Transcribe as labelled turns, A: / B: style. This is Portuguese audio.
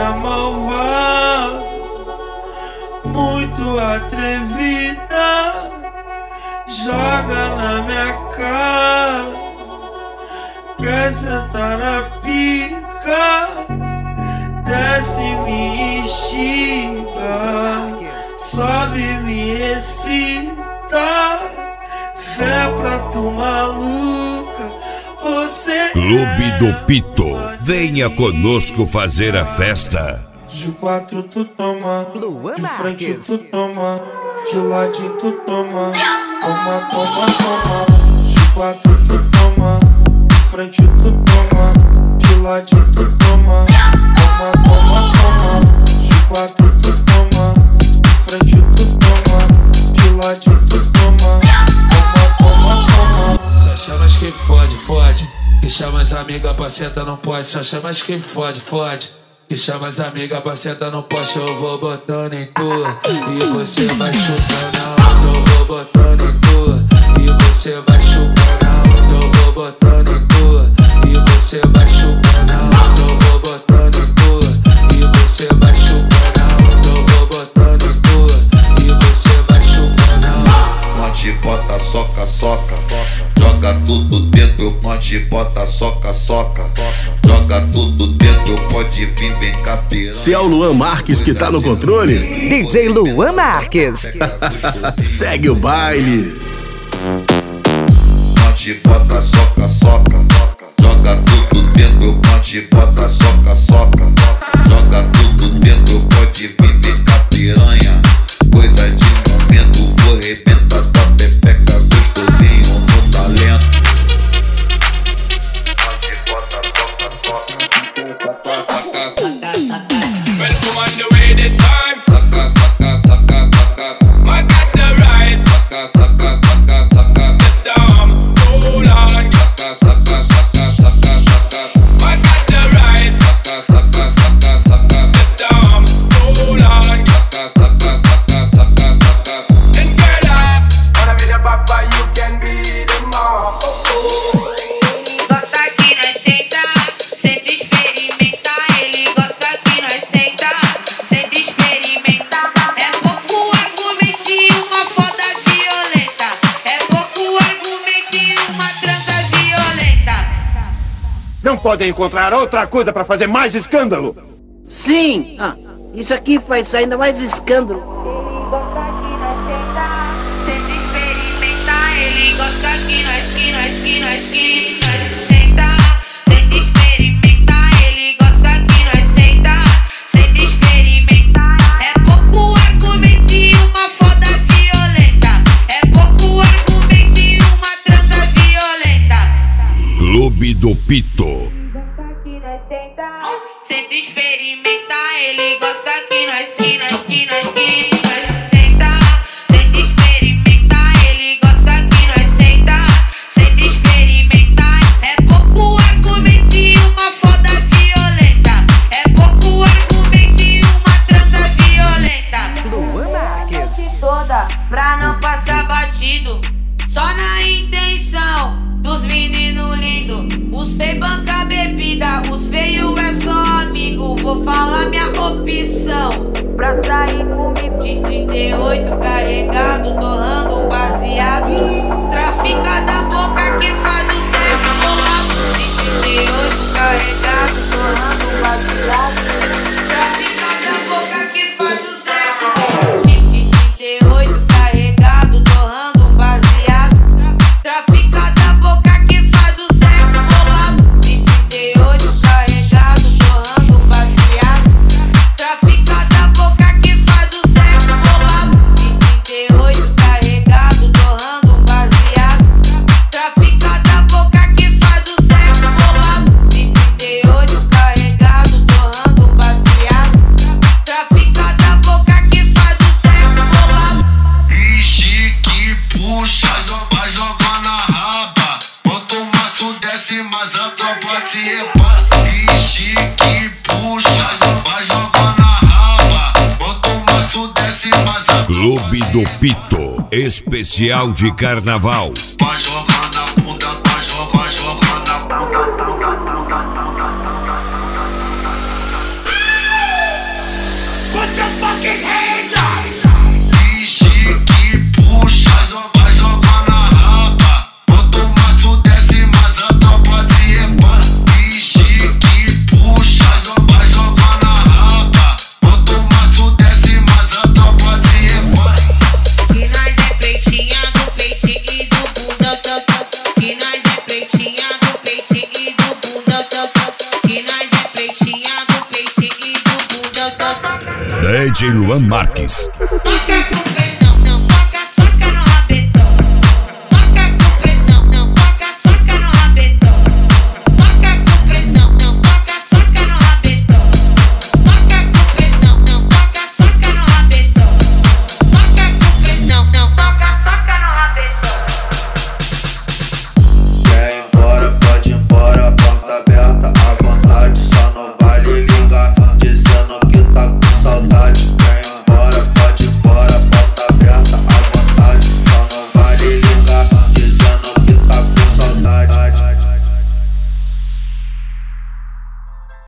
A: malvada, muito atrevida, joga na minha cara, quer sentar na pica, desce me instiga, sobe me excita, fé pra tu maluca, você
B: Clube do Pito, venha conosco fazer a festa.
A: De quatro tu toma, de frente tu toma, de ladinho tu toma, toma, toma, toma. De quatro tu toma, de frente tu toma, de ladinho tu toma, toma, toma, toma. De quatro tu toma, de frente tu toma, de ladinho tu toma, toma, toma, toma. Só chamas que fode, fode. Que chama as amigas pra sentar não pode. Só chamas que fode, fode. Que chama as amigas pra sentar no poste, eu vou botando em tua e você vai chupando a onda, eu vou botando em tua e você vai chupando a onda, eu vou botando em tua e você vai chupando a onda, eu vou botando em tua e você vai chupando a onda, eu vou botando em tua e você vai chupando a onda.
C: Monte bota, soca, soca, joga tudo dentro, monte bota, soca, soca, joga tudo dentro, pode vir, vem cá piranha.
D: Se é o Luan Marques que tá no controle,
E: DJ Luan Marques.
D: segue o baile.
C: Monte bota, soca, soca, joga tudo dentro, monte bota, soca, soca, joga tudo dentro, pode vir, vem cá piranha. Coisa de momento, vou arrebentar tua pepeca, gostosinho no talento. Monte bota, soca, soca.
F: Welcome on the way the time. I got the ride. Let's down. Hold on. I got the ride. Let's down. Hold on. And girl, I wanna be the papa, you can be the mom.
G: Gosta que nós senta, senta experimenta. Ele gosta que nós senta, senta experimenta. É pouco argumento e uma foda violenta. É pouco argumento e uma transa violenta.
H: Não podem encontrar outra coisa pra fazer mais escândalo?
I: Sim! Isso aqui faz ainda mais escândalo.
G: Gosta que nós senta, senta experimenta. Ele gosta que nós senta, senta experimenta. Ele gosta que nós senta experimenta. É pouco argumento e uma foda violenta. É pouco argumento e uma transa violenta.
B: Clube do Pito.
G: Senta experimenta. Ele gosta que nós senta, senta experimenta. Ele gosta que nós senta experimenta. É pouco argumento e uma foda violenta. É pouco argumento e uma transa violenta.
E: Luan Marques.
G: Toda pra não passar batido, só na intenção dos meninos lindos. Os feios banca bebida, os feios é só amigo. Vou falar minha opção pra sair comigo. De 38 carregado, torrando um baseado. Trafica da boca que faz o sexo bolado. De 38 carregado, torrando um baseado. Trafica da boca que faz o sexo bolado. De 38 carregado, torrando um baseado. Trafica da boca que faz o sexo bolado. De 38 carregado, torrando um baseado. Trafica da boca que faz o sexo bolado. De 38 carregado, torrando um baseado. Trafica da boca que faz o sexo bolado. De 38 carregado, torrando um baseado. Trafica da boca que faz o sexo bolado.
C: Ixi, que puxa, vai jogar na raba. Quanto mais tu desce, mais a tropa te repara. Ixi, que puxa, vai jogar na raba. Quanto mais tu desce, mais a
B: Clube do Pito, especial de carnaval.
C: vai jogar na bunda, vai jogar na bunda.
B: DJ Luan Marques.